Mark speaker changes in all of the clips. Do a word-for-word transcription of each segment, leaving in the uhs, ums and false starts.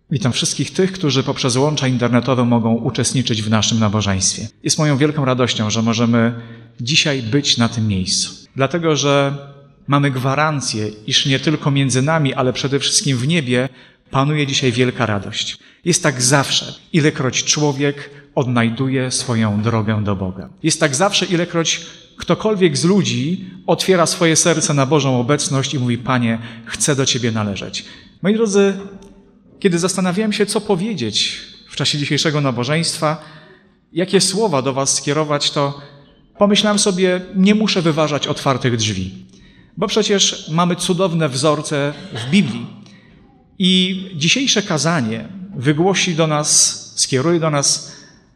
Speaker 1: Witam wszystkich tych, którzy poprzez łącza internetowe mogą uczestniczyć w naszym nabożeństwie. Jest moją wielką radością, że możemy dzisiaj być na tym miejscu. Dlatego, że mamy gwarancję, iż nie tylko między nami, ale przede wszystkim w niebie panuje dzisiaj wielka radość. Jest tak zawsze, ilekroć człowiek odnajduje swoją drogę do Boga. Jest tak zawsze, ilekroć ktokolwiek z ludzi otwiera swoje serce na Bożą obecność i mówi: Panie, chcę do Ciebie należeć. Moi drodzy, kiedy zastanawiałem się, co powiedzieć w czasie dzisiejszego nabożeństwa, jakie słowa do was skierować, to pomyślałem sobie, nie muszę wyważać otwartych drzwi, bo przecież mamy cudowne wzorce w Biblii. I dzisiejsze kazanie wygłosi do nas, skieruje do nas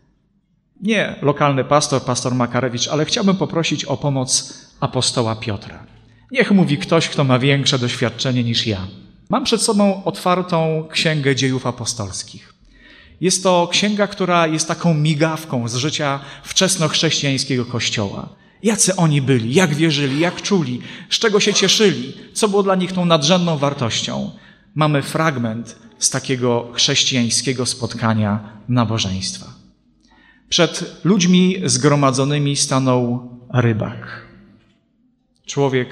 Speaker 1: nie lokalny pastor, pastor Makarewicz, ale chciałbym poprosić o pomoc apostoła Piotra. Niech mówi ktoś, kto ma większe doświadczenie niż ja. Mam przed sobą otwartą Księgę Dziejów Apostolskich. Jest to księga, która jest taką migawką z życia wczesnochrześcijańskiego Kościoła. Jacy oni byli, jak wierzyli, jak czuli, z czego się cieszyli, co było dla nich tą nadrzędną wartością. Mamy fragment z takiego chrześcijańskiego spotkania nabożeństwa. Przed ludźmi zgromadzonymi stanął rybak. Człowiek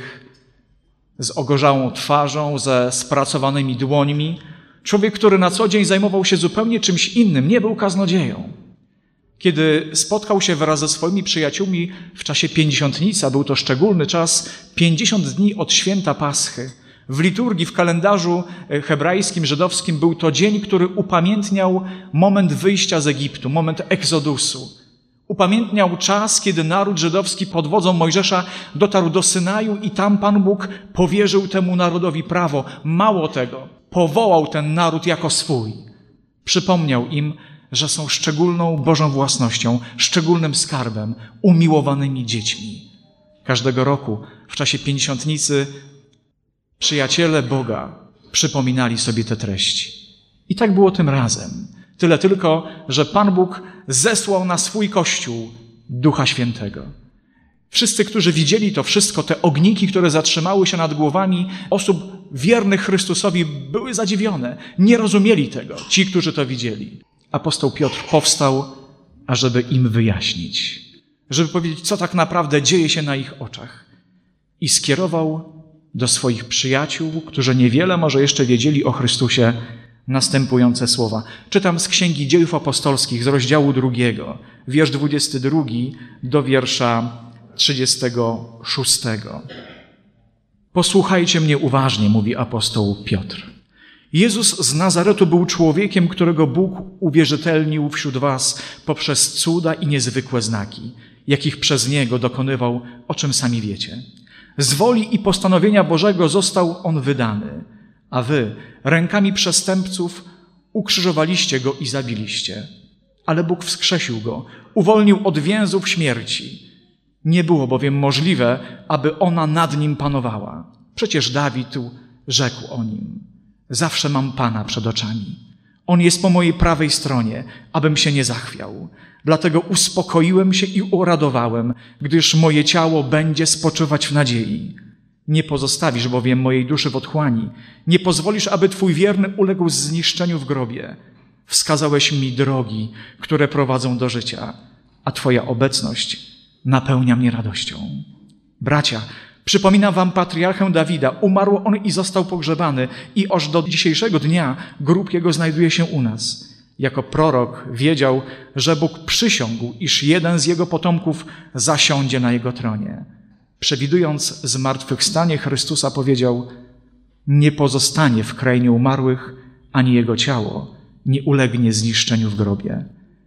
Speaker 1: z ogorzałą twarzą, ze spracowanymi dłońmi. Człowiek, który na co dzień zajmował się zupełnie czymś innym, nie był kaznodzieją. Kiedy spotkał się wraz ze swoimi przyjaciółmi w czasie pięćdziesiątnicy, a był to szczególny czas, pięćdziesiąt dni od święta Paschy, w liturgii, w kalendarzu hebrajskim, żydowskim był to dzień, który upamiętniał moment wyjścia z Egiptu, moment egzodusu. Upamiętniał czas, kiedy naród żydowski pod wodzą Mojżesza dotarł do Synaju i tam Pan Bóg powierzył temu narodowi prawo. Mało tego, powołał ten naród jako swój. Przypomniał im, że są szczególną Bożą własnością, szczególnym skarbem, umiłowanymi dziećmi. Każdego roku w czasie pięćdziesiątnicy przyjaciele Boga przypominali sobie te treści. I tak było tym razem. Tyle tylko, że Pan Bóg zesłał na swój Kościół Ducha Świętego. Wszyscy, którzy widzieli to wszystko, te ogniki, które zatrzymały się nad głowami osób wiernych Chrystusowi, były zadziwione. Nie rozumieli tego, ci, którzy to widzieli. Apostoł Piotr powstał, ażeby im wyjaśnić, żeby powiedzieć, co tak naprawdę dzieje się na ich oczach. I skierował do swoich przyjaciół, którzy niewiele może jeszcze wiedzieli o Chrystusie, następujące słowa. Czytam z Księgi Dziejów Apostolskich z rozdziału drugiego, wiersz dwudziesty drugi do wiersza trzydziestego szóstego. Posłuchajcie mnie uważnie, mówi apostoł Piotr. Jezus z Nazaretu był człowiekiem, którego Bóg uwierzytelnił wśród was poprzez cuda i niezwykłe znaki, jakich przez Niego dokonywał, o czym sami wiecie. Z woli i postanowienia Bożego został On wydany, a wy rękami przestępców ukrzyżowaliście Go i zabiliście. Ale Bóg wskrzesił Go, uwolnił od więzów śmierci. Nie było bowiem możliwe, aby ona nad Nim panowała. Przecież Dawid rzekł o Nim: zawsze mam Pana przed oczami. On jest po mojej prawej stronie, abym się nie zachwiał. Dlatego uspokoiłem się i uradowałem, gdyż moje ciało będzie spoczywać w nadziei. Nie pozostawisz bowiem mojej duszy w otchłani. Nie pozwolisz, aby Twój wierny uległ zniszczeniu w grobie. Wskazałeś mi drogi, które prowadzą do życia, a Twoja obecność napełnia mnie radością. Bracia, przypominam wam patriarchę Dawida. Umarł on i został pogrzebany i aż do dzisiejszego dnia grób jego znajduje się u nas. Jako prorok wiedział, że Bóg przysiągł, iż jeden z jego potomków zasiądzie na jego tronie. Przewidując zmartwychwstanie Chrystusa, powiedział: nie pozostanie w krainie umarłych, ani jego ciało nie ulegnie zniszczeniu w grobie.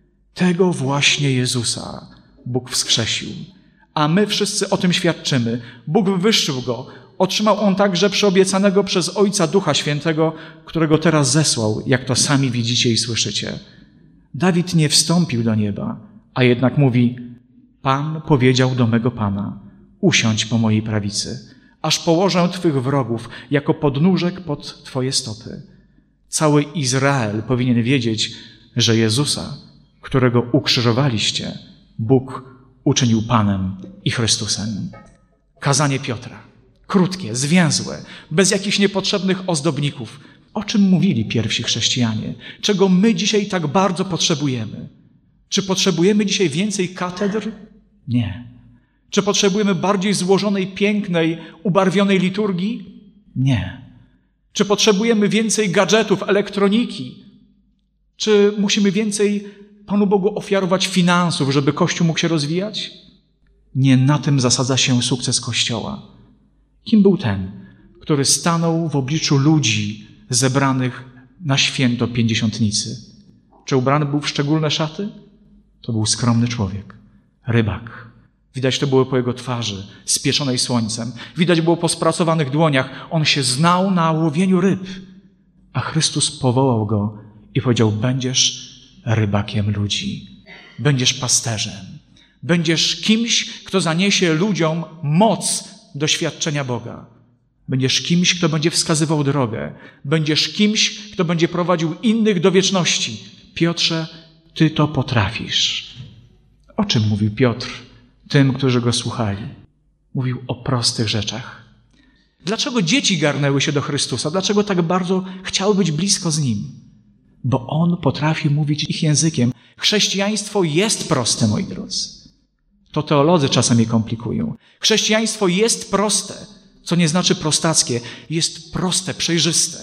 Speaker 1: Tego właśnie Jezusa Bóg wskrzesił, a my wszyscy o tym świadczymy. Bóg wywyższył Go. Otrzymał On także przyobiecanego przez Ojca Ducha Świętego, którego teraz zesłał, jak to sami widzicie i słyszycie. Dawid nie wstąpił do nieba, a jednak mówi: Pan powiedział do mego Pana: usiądź po mojej prawicy, aż położę Twych wrogów jako podnóżek pod Twoje stopy. Cały Izrael powinien wiedzieć, że Jezusa, którego ukrzyżowaliście, Bóg uczynił Panem i Chrystusem. Kazanie Piotra. Krótkie, zwięzłe, bez jakichś niepotrzebnych ozdobników. O czym mówili pierwsi chrześcijanie? Czego my dzisiaj tak bardzo potrzebujemy? Czy potrzebujemy dzisiaj więcej katedr? Nie. Czy potrzebujemy bardziej złożonej, pięknej, ubarwionej liturgii? Nie. Czy potrzebujemy więcej gadżetów, elektroniki? Czy musimy więcej Panu Bogu ofiarować finansów, żeby Kościół mógł się rozwijać? Nie na tym zasadza się sukces Kościoła. Kim był ten, który stanął w obliczu ludzi zebranych na święto Pięćdziesiątnicy? Czy ubrany był w szczególne szaty? To był skromny człowiek, rybak. Widać to było po jego twarzy, spieczonej słońcem. Widać było po spracowanych dłoniach. On się znał na łowieniu ryb. A Chrystus powołał go i powiedział: będziesz rybakiem ludzi. Będziesz pasterzem. Będziesz kimś, kto zaniesie ludziom moc doświadczenia Boga. Będziesz kimś, kto będzie wskazywał drogę. Będziesz kimś, kto będzie prowadził innych do wieczności. Piotrze, ty to potrafisz. O czym mówił Piotr tym, którzy go słuchali? Mówił o prostych rzeczach. Dlaczego dzieci garnęły się do Chrystusa? Dlaczego tak bardzo chciały być blisko z Nim? Bo On potrafi mówić ich językiem. Chrześcijaństwo jest proste, moi drodzy. To teolodzy czasami komplikują. Chrześcijaństwo jest proste, co nie znaczy prostackie. Jest proste, przejrzyste.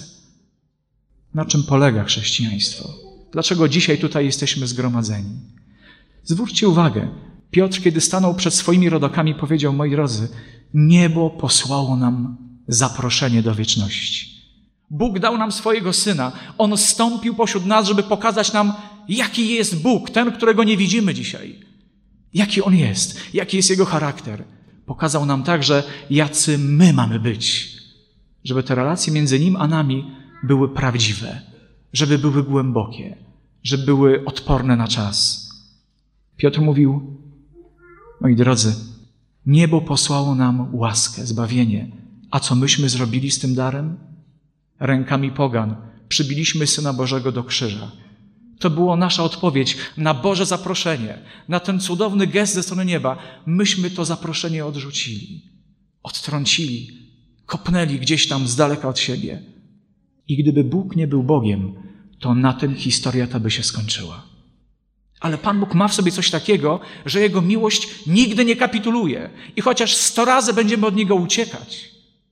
Speaker 1: Na czym polega chrześcijaństwo? Dlaczego dzisiaj tutaj jesteśmy zgromadzeni? Zwróćcie uwagę, Piotr, kiedy stanął przed swoimi rodakami, powiedział: moi drodzy, niebo posłało nam zaproszenie do wieczności. Bóg dał nam swojego Syna. On zstąpił pośród nas, żeby pokazać nam, jaki jest Bóg, ten, którego nie widzimy dzisiaj. Jaki On jest, jaki jest Jego charakter. Pokazał nam także, jacy my mamy być. Żeby te relacje między Nim a nami były prawdziwe, żeby były głębokie, żeby były odporne na czas. Piotr mówił: moi drodzy, niebo posłało nam łaskę, zbawienie. A co myśmy zrobili z tym darem? Rękami pogan przybiliśmy Syna Bożego do krzyża. To była nasza odpowiedź na Boże zaproszenie, na ten cudowny gest ze strony nieba. Myśmy to zaproszenie odrzucili, odtrącili, kopnęli gdzieś tam z daleka od siebie. I gdyby Bóg nie był Bogiem, to na tym historia ta by się skończyła. Ale Pan Bóg ma w sobie coś takiego, że Jego miłość nigdy nie kapituluje. I chociaż sto razy będziemy od Niego uciekać,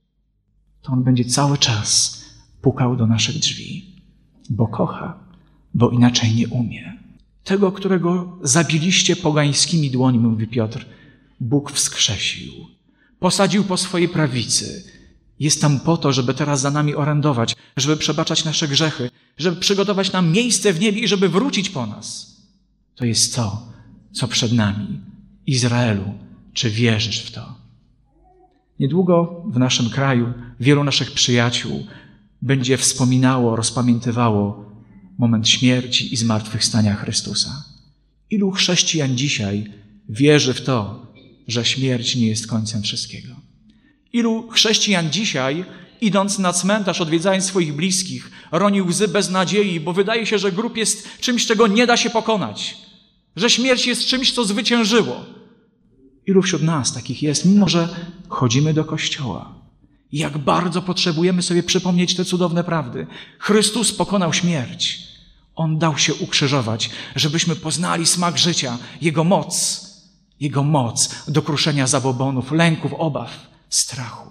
Speaker 1: to On będzie cały czas pukał do naszych drzwi. Bo kocha, bo inaczej nie umie. Tego, którego zabiliście pogańskimi dłońmi, mówi Piotr, Bóg wskrzesił. Posadził po swojej prawicy. Jest tam po to, żeby teraz za nami orędować, żeby przebaczać nasze grzechy, żeby przygotować nam miejsce w niebie i żeby wrócić po nas. To jest to, co przed nami. Izraelu, czy wierzysz w to? Niedługo w naszym kraju wielu naszych przyjaciół będzie wspominało, rozpamiętywało moment śmierci i zmartwychwstania Chrystusa. Ilu chrześcijan dzisiaj wierzy w to, że śmierć nie jest końcem wszystkiego? Ilu chrześcijan dzisiaj, idąc na cmentarz, odwiedzając swoich bliskich, roni łzy beznadziei, bo wydaje się, że grób jest czymś, czego nie da się pokonać, że śmierć jest czymś, co zwyciężyło. Ilu wśród nas takich jest, mimo że chodzimy do kościoła? Jak bardzo potrzebujemy sobie przypomnieć te cudowne prawdy. Chrystus pokonał śmierć. On dał się ukrzyżować, żebyśmy poznali smak życia, Jego moc, Jego moc do kruszenia zabobonów, lęków, obaw, strachu.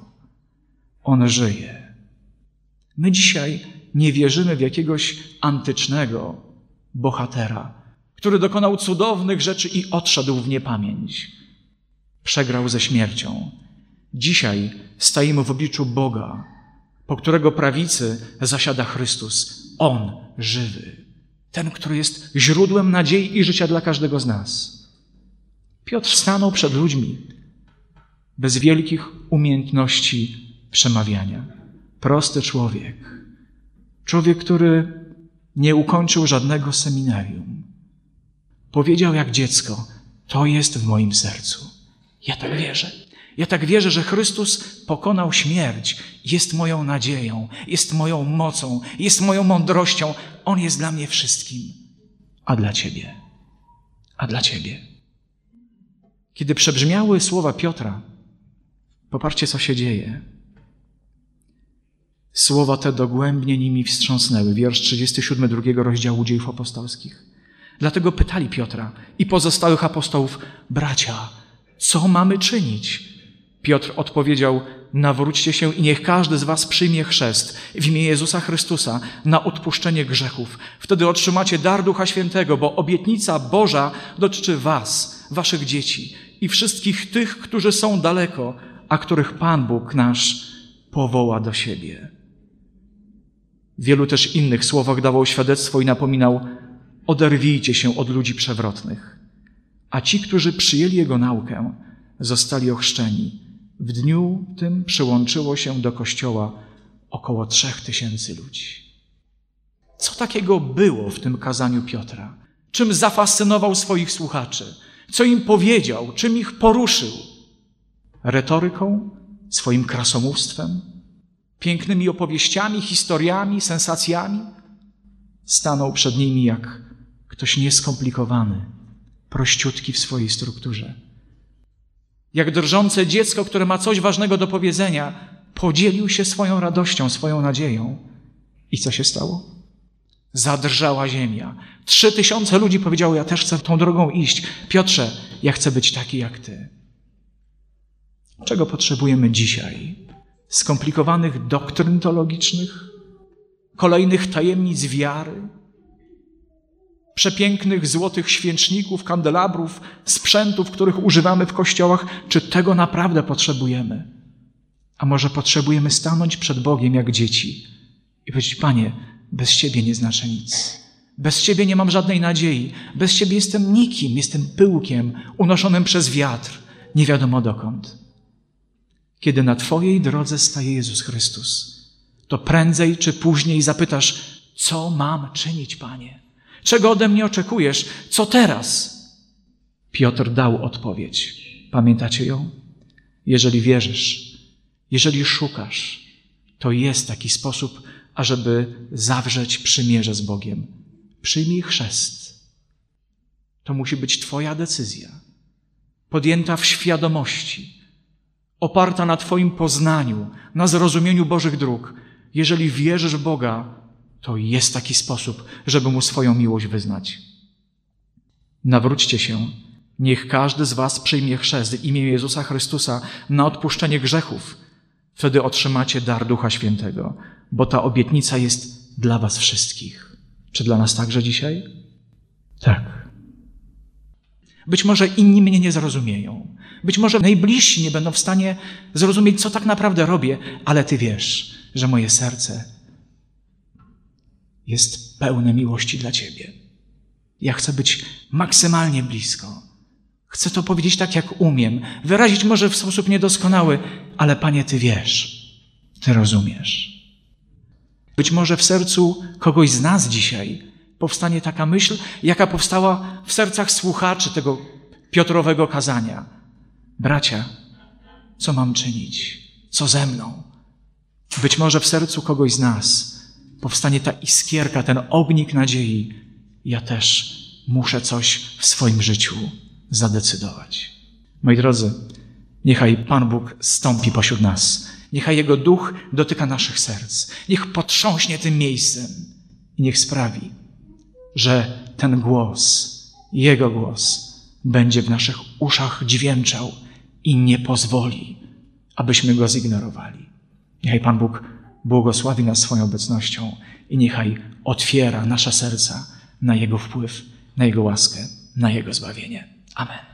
Speaker 1: On żyje. My dzisiaj nie wierzymy w jakiegoś antycznego bohatera, który dokonał cudownych rzeczy i odszedł w niepamięć. Przegrał ze śmiercią. Dzisiaj stajemy w obliczu Boga, po którego prawicy zasiada Chrystus. On żywy. Ten, który jest źródłem nadziei i życia dla każdego z nas. Piotr stanął przed ludźmi bez wielkich umiejętności przemawiania. Prosty człowiek. Człowiek, który nie ukończył żadnego seminarium. Powiedział jak dziecko: to jest w moim sercu. Ja tak wierzę. Ja tak wierzę, że Chrystus pokonał śmierć. Jest moją nadzieją, jest moją mocą, jest moją mądrością. On jest dla mnie wszystkim. A dla Ciebie? A dla Ciebie? Kiedy przebrzmiały słowa Piotra, popatrzcie, co się dzieje. Słowa te dogłębnie nimi wstrząsnęły. Wiersz trzydziesty siódmy drugiego rozdziału Dziejów Apostolskich. Dlatego pytali Piotra i pozostałych apostołów: bracia, co mamy czynić? Piotr odpowiedział: nawróćcie się i niech każdy z was przyjmie chrzest w imię Jezusa Chrystusa na odpuszczenie grzechów. Wtedy otrzymacie dar Ducha Świętego, bo obietnica Boża dotyczy was, waszych dzieci i wszystkich tych, którzy są daleko, a których Pan Bóg nasz powoła do siebie. W wielu też innych słowach dawał świadectwo i napominał: oderwijcie się od ludzi przewrotnych. A ci, którzy przyjęli Jego naukę, zostali ochrzczeni. W dniu tym przyłączyło się do Kościoła około trzech tysięcy ludzi. Co takiego było w tym kazaniu Piotra? Czym zafascynował swoich słuchaczy? Co im powiedział? Czym ich poruszył? Retoryką? Swoim krasomówstwem? Pięknymi opowieściami, historiami, sensacjami? Stanął przed nimi jak ktoś nieskomplikowany, prościutki w swojej strukturze. Jak drżące dziecko, które ma coś ważnego do powiedzenia, podzielił się swoją radością, swoją nadzieją. I co się stało? Zadrżała ziemia. Trzy tysiące ludzi powiedziało: ja też chcę tą drogą iść. Piotrze, ja chcę być taki jak ty. Czego potrzebujemy dzisiaj? Skomplikowanych doktryn teologicznych? Kolejnych tajemnic wiary? Przepięknych złotych świeczników, kandelabrów, sprzętów, których używamy w kościołach? Czy tego naprawdę potrzebujemy? A może potrzebujemy stanąć przed Bogiem jak dzieci i powiedzieć: Panie, bez Ciebie nie znaczę nic. Bez Ciebie nie mam żadnej nadziei. Bez Ciebie jestem nikim, jestem pyłkiem unoszonym przez wiatr, nie wiadomo dokąd. Kiedy na Twojej drodze staje Jezus Chrystus, to prędzej czy później zapytasz: co mam czynić, Panie? Czego ode mnie oczekujesz? Co teraz? Piotr dał odpowiedź. Pamiętacie ją? Jeżeli wierzysz, jeżeli szukasz, to jest taki sposób, ażeby zawrzeć przymierze z Bogiem. Przyjmij chrzest. To musi być Twoja decyzja, podjęta w świadomości, oparta na Twoim poznaniu, na zrozumieniu Bożych dróg. Jeżeli wierzysz w Boga, to jest taki sposób, żeby Mu swoją miłość wyznać. Nawróćcie się, niech każdy z was przyjmie chrzest w imię Jezusa Chrystusa na odpuszczenie grzechów. Wtedy otrzymacie dar Ducha Świętego, bo ta obietnica jest dla was wszystkich. Czy dla nas także dzisiaj? Tak. Być może inni mnie nie zrozumieją. Być może najbliżsi nie będą w stanie zrozumieć, co tak naprawdę robię, ale Ty wiesz, że moje serce jest pełne miłości dla Ciebie. Ja chcę być maksymalnie blisko. Chcę to powiedzieć tak, jak umiem. Wyrazić może w sposób niedoskonały, ale Panie, Ty wiesz. Ty rozumiesz. Być może w sercu kogoś z nas dzisiaj powstanie taka myśl, jaka powstała w sercach słuchaczy tego Piotrowego kazania. Bracia, co mam czynić? Co ze mną? Być może w sercu kogoś z nas powstanie ta iskierka, ten ognik nadziei. Ja też muszę coś w swoim życiu zadecydować. Moi drodzy, niechaj Pan Bóg stąpi pośród nas. Niechaj Jego Duch dotyka naszych serc. Niech potrząśnie tym miejscem i niech sprawi, że ten głos, Jego głos będzie w naszych uszach dźwięczał i nie pozwoli, abyśmy Go zignorowali. Niechaj Pan Bóg błogosławi nas swoją obecnością i niechaj otwiera nasze serca na Jego wpływ, na Jego łaskę, na Jego zbawienie. Amen.